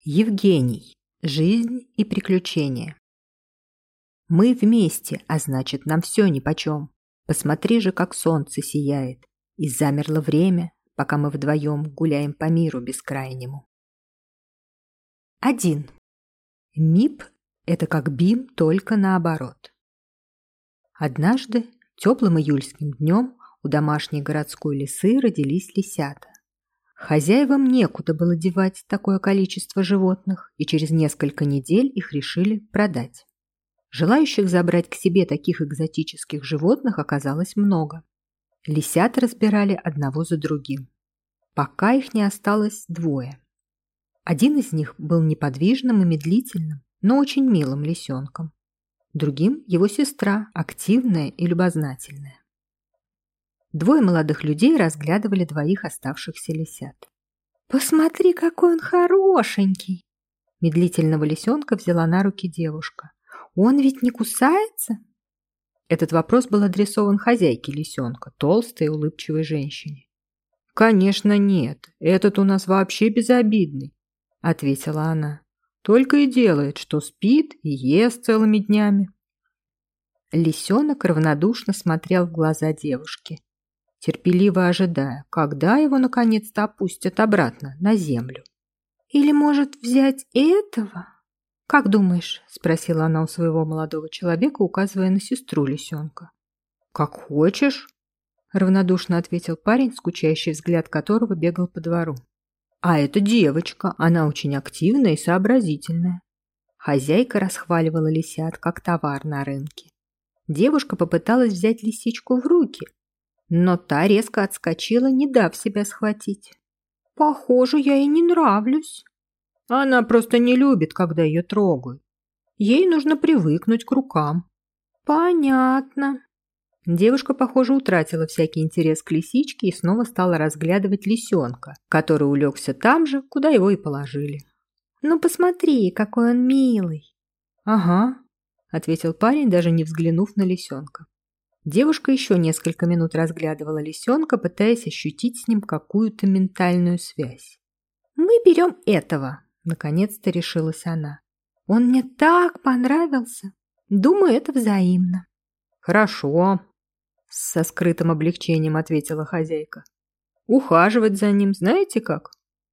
Евгений. Жизнь и приключения. Мы вместе, а значит, нам все нипочем. Посмотри же, как солнце сияет. И замерло время, пока мы вдвоем гуляем по миру бескрайнему. 1. МИП – это как БИМ, только наоборот. Однажды, теплым июльским днем, у домашней городской лисы родились лисята. Хозяевам некуда было девать такое количество животных, и через несколько недель их решили продать. Желающих забрать к себе таких экзотических животных оказалось много. Лисята разбирали одного за другим, пока их не осталось двое. Один из них был неподвижным и медлительным, но очень милым лисенком. Другим его сестра, активная и любознательная. Двое молодых людей разглядывали двоих оставшихся лисят. «Посмотри, какой он хорошенький!» Медлительного лисенка взяла на руки девушка. «Он ведь не кусается?» Этот вопрос был адресован хозяйке лисенка, толстой и улыбчивой женщине. «Конечно нет, этот у нас вообще безобидный», — ответила она. «Только и делает, что спит и ест целыми днями». Лисенок равнодушно смотрел в глаза девушки, терпеливо ожидая, когда его наконец-то опустят обратно на землю. «Или, может, взять этого?» «Как думаешь?» – спросила она у своего молодого человека, указывая на сестру лисенка. «Как хочешь», – равнодушно ответил парень, скучающий взгляд которого бегал по двору. «А это девочка, она очень активная и сообразительная». Хозяйка расхваливала лисят как товар на рынке. Девушка попыталась взять лисичку в руки, но та резко отскочила, не дав себя схватить. «Похоже, я ей не нравлюсь». «Она просто не любит, когда ее трогают. Ей нужно привыкнуть к рукам». «Понятно». Девушка, похоже, утратила всякий интерес к лисичке и снова стала разглядывать лисенка, который улегся там же, куда его и положили. «Ну посмотри, какой он милый». «Ага», — ответил парень, даже не взглянув на лисенка. Девушка еще несколько минут разглядывала лисенка, пытаясь ощутить с ним какую-то ментальную связь. «Мы берем этого», — наконец-то решилась она. «Он мне так понравился. Думаю, это взаимно». «Хорошо», — со скрытым облегчением ответила хозяйка. «Ухаживать за ним знаете как?»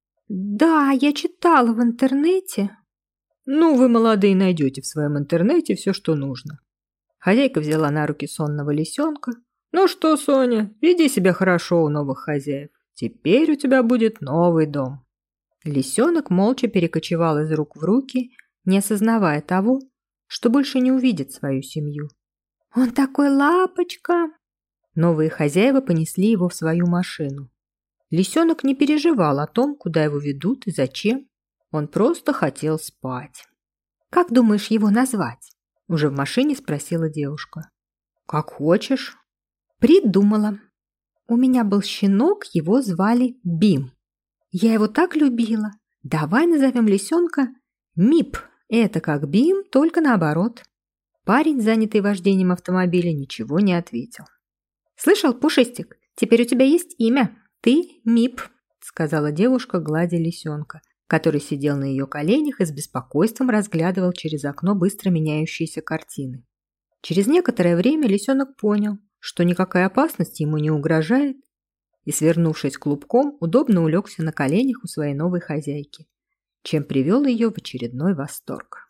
«Да, я читала в интернете». «Ну, вы, молодые, найдете в своем интернете все, что нужно». Хозяйка взяла на руки сонного лисенка. «Ну что, Соня, веди себя хорошо у новых хозяев. Теперь у тебя будет новый дом». Лисенок молча перекочевал из рук в руки, не осознавая того, что больше не увидит свою семью. «Он такой лапочка!» Новые хозяева понесли его в свою машину. Лисенок не переживал о том, куда его ведут и зачем. Он просто хотел спать. «Как думаешь его назвать?» Уже в машине спросила девушка. «Как хочешь». «Придумала. У меня был щенок, его звали Бим. Я его так любила. Давай назовем лисенка МИП. Это как Бим, только наоборот». Парень, занятый вождением автомобиля, ничего не ответил. «Слышал, Пушистик, теперь у тебя есть имя. Ты МИП», сказала девушка, гладя лисенка, который сидел на ее коленях и с беспокойством разглядывал через окно быстро меняющиеся картины. Через некоторое время лисенок понял, что никакая опасность ему не угрожает, и, свернувшись клубком, удобно улегся на коленях у своей новой хозяйки, чем привел ее в очередной восторг.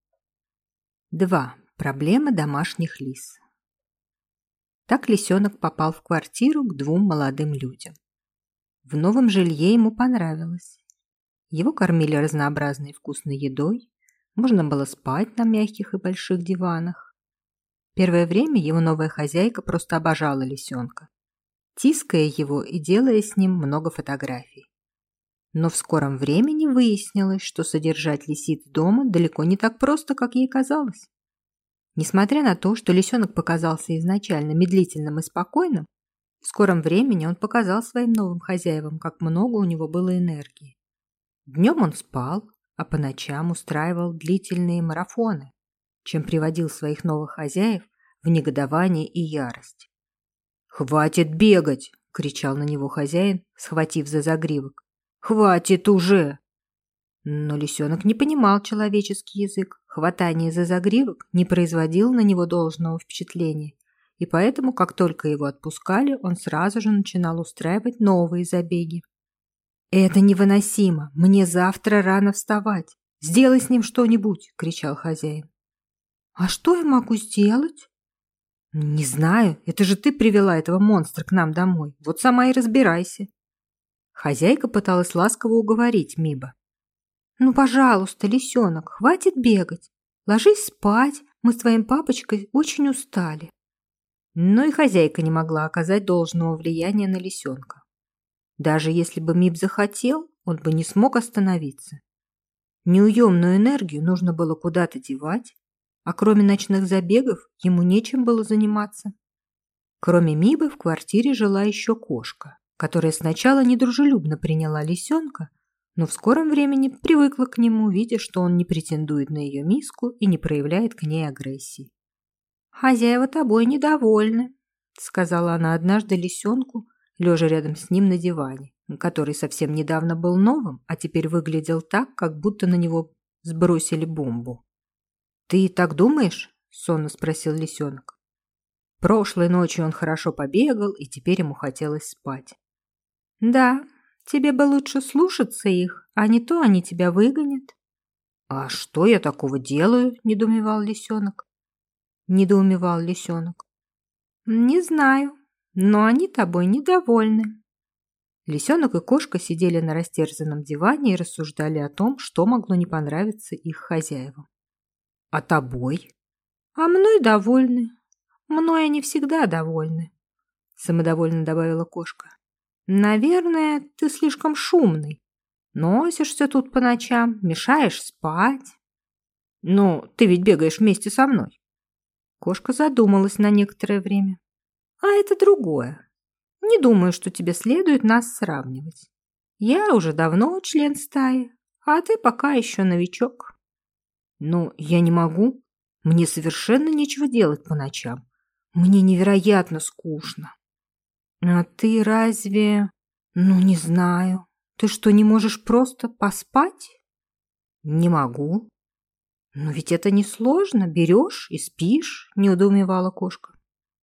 2. Проблема домашних лис. Так лисенок попал в квартиру к двум молодым людям. В новом жилье ему понравилось. Его кормили разнообразной вкусной едой, можно было спать на мягких и больших диванах. Первое время его новая хозяйка просто обожала лисенка, тиская его и делая с ним много фотографий. Но в скором времени выяснилось, что содержать лисиц дома далеко не так просто, как ей казалось. Несмотря на то, что лисенок показался изначально медлительным и спокойным, в скором времени он показал своим новым хозяевам, как много у него было энергии. Днем он спал, а по ночам устраивал длительные марафоны, чем приводил своих новых хозяев в негодование и ярость. «Хватит бегать!» – кричал на него хозяин, схватив за загривок. «Хватит уже!» Но лисенок не понимал человеческий язык. Хватание за загривок не производило на него должного впечатления, и поэтому, как только его отпускали, он сразу же начинал устраивать новые забеги. «Это невыносимо! Мне завтра рано вставать! Сделай с ним что-нибудь!» – кричал хозяин. «А что я могу сделать?» «Не знаю, это же ты привела этого монстра к нам домой. Вот сама и разбирайся». Хозяйка пыталась ласково уговорить Миба. «Ну, пожалуйста, лисенок, хватит бегать. Ложись спать, мы с твоим папочкой очень устали». Но и хозяйка не могла оказать должного влияния на лисенка. Даже если бы Миб захотел, он бы не смог остановиться. Неуемную энергию нужно было куда-то девать, а кроме ночных забегов ему нечем было заниматься. Кроме Мибы в квартире жила еще кошка, которая сначала недружелюбно приняла лисенка, но в скором времени привыкла к нему, видя, что он не претендует на ее миску и не проявляет к ней агрессии. «Хозяева тобой недовольны», — сказала она однажды лисенку, лежа рядом с ним на диване, который совсем недавно был новым, а теперь выглядел так, как будто на него сбросили бомбу. «Ты так думаешь?» — сонно спросил лисенок. Прошлой ночью он хорошо побегал, и теперь ему хотелось спать. «Да, тебе бы лучше слушаться их, а не то они тебя выгонят». «А что я такого делаю?» — недоумевал лисенок. «Не знаю, но они тобой недовольны». Лисенок и кошка сидели на растерзанном диване и рассуждали о том, что могло не понравиться их хозяевам. «А тобой?» «А мной довольны. Мной они всегда довольны», — самодовольно добавила кошка. «Наверное, ты слишком шумный. Носишься тут по ночам, мешаешь спать». «Ну, ты ведь бегаешь вместе со мной». Кошка задумалась на некоторое время. «А это другое. Не думаю, что тебе следует нас сравнивать. Я уже давно член стаи, а ты пока еще новичок». «Но я не могу. Мне совершенно нечего делать по ночам. Мне невероятно скучно». «А ты разве... Ну, не знаю. Ты что, не можешь просто поспать?» «Не могу». «Но ведь это несложно. Берешь и спишь», – неудоумевала кошка.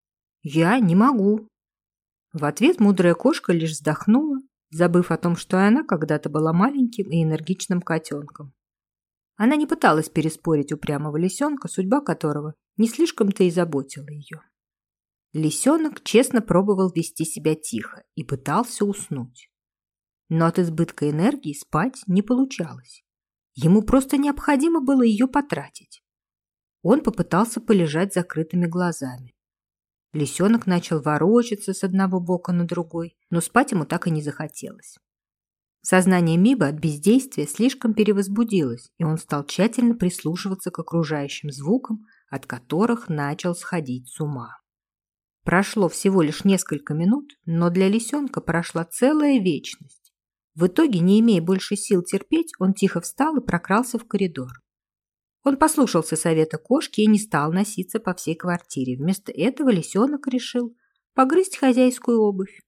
«Я не могу». В ответ мудрая кошка лишь вздохнула, забыв о том, что она когда-то была маленьким и энергичным котенком. Она не пыталась переспорить упрямого лисенка, судьба которого не слишком-то и заботила ее. Лисенок честно пробовал вести себя тихо и пытался уснуть. Но от избытка энергии спать не получалось. Ему просто необходимо было ее потратить. Он попытался полежать с закрытыми глазами. Лисенок начал ворочаться с одного бока на другой, но спать ему так и не захотелось. Сознание Миба от бездействия слишком перевозбудилось, и он стал тщательно прислушиваться к окружающим звукам, от которых начал сходить с ума. Прошло всего лишь несколько минут, но для лисенка прошла целая вечность. В итоге, не имея больше сил терпеть, он тихо встал и прокрался в коридор. Он послушался совета кошки и не стал носиться по всей квартире. Вместо этого лисенок решил погрызть хозяйскую обувь.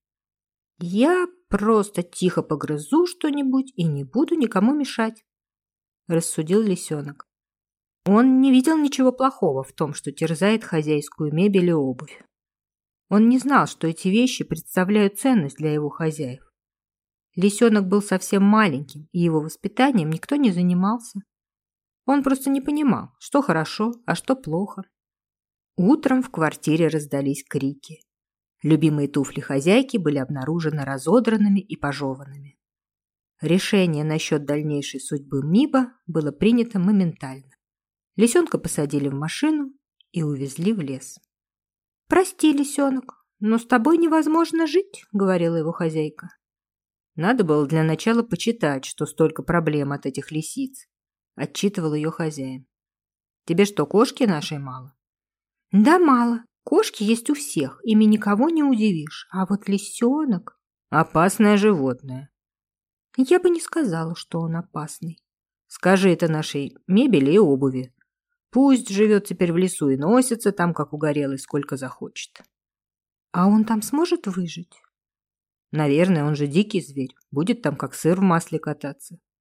«Я просто тихо погрызу что-нибудь и не буду никому мешать», – рассудил лисенок. Он не видел ничего плохого в том, что терзает хозяйскую мебель и обувь. Он не знал, что эти вещи представляют ценность для его хозяев. Лисенок был совсем маленьким, и его воспитанием никто не занимался. Он просто не понимал, что хорошо, а что плохо. Утром в квартире раздались крики. Любимые туфли хозяйки были обнаружены разодранными и пожеванными. Решение насчет дальнейшей судьбы Миба было принято моментально. Лисенка посадили в машину и увезли в лес. «Прости, лисенок, но с тобой невозможно жить», — говорила его хозяйка. «Надо было для начала почитать, что столько проблем от этих лисиц», — отчитывал ее хозяин. «Тебе что, кошки нашей мало?» «Да мало. Кошки есть у всех, ими никого не удивишь. А вот лисенок...» «Опасное животное». «Я бы не сказала, что он опасный». «Скажи это нашей мебели и обуви. Пусть живет теперь в лесу и носится там, как угорелый, сколько захочет». «А он там сможет выжить?» «Наверное, он же дикий зверь. Будет там, как сыр в масле кататься».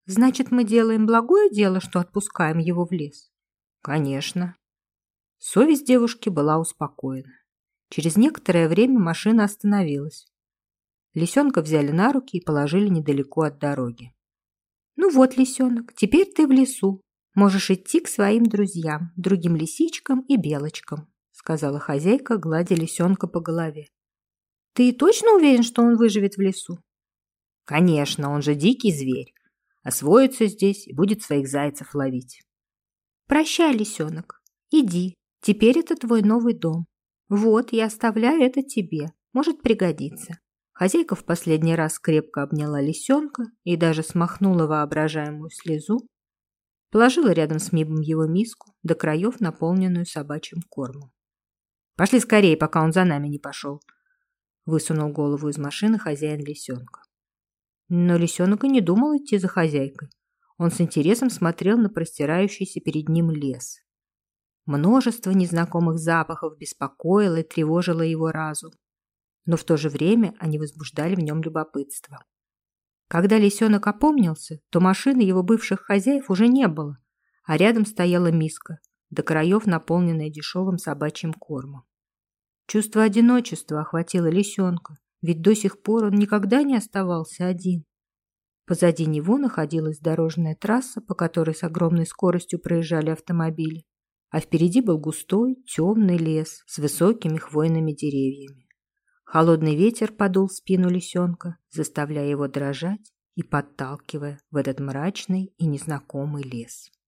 Значит, мы делаем благое дело, что отпускаем его в лес? Конечно. Совесть девушки была успокоена. Через некоторое время машина остановилась. Лисенка взяли на руки и положили недалеко от дороги. Ну вот, лисенок, теперь ты в лесу. Можешь идти к своим друзьям, другим лисичкам и белочкам, сказала хозяйка, гладя лисенка по голове. Ты точно уверен, что он выживет в лесу? Конечно, он же дикий зверь. Освоится здесь и будет своих зайцев ловить. Прощай, лисенок. Иди. Теперь это твой новый дом. Вот, я оставляю это тебе. Может пригодиться. Хозяйка в последний раз крепко обняла лисенка и даже смахнула воображаемую слезу, положила рядом с Мибом его миску, до краев наполненную собачьим кормом. «Пошли скорее, пока он за нами не пошел», — высунул голову из машины хозяин лисенка. Но лисенок и не думал идти за хозяйкой. Он с интересом смотрел на простирающийся перед ним лес. Множество незнакомых запахов беспокоило и тревожило его разум, но в то же время они возбуждали в нем любопытство. Когда лисенок опомнился, то машины его бывших хозяев уже не было, а рядом стояла миска, до краев наполненная дешевым собачьим кормом. Чувство одиночества охватило лисенка, ведь до сих пор он никогда не оставался один. Позади него находилась дорожная трасса, по которой с огромной скоростью проезжали автомобили, а впереди был густой, темный лес с высокими хвойными деревьями. Холодный ветер подул в спину лисенка, заставляя его дрожать и подталкивая в этот мрачный и незнакомый лес.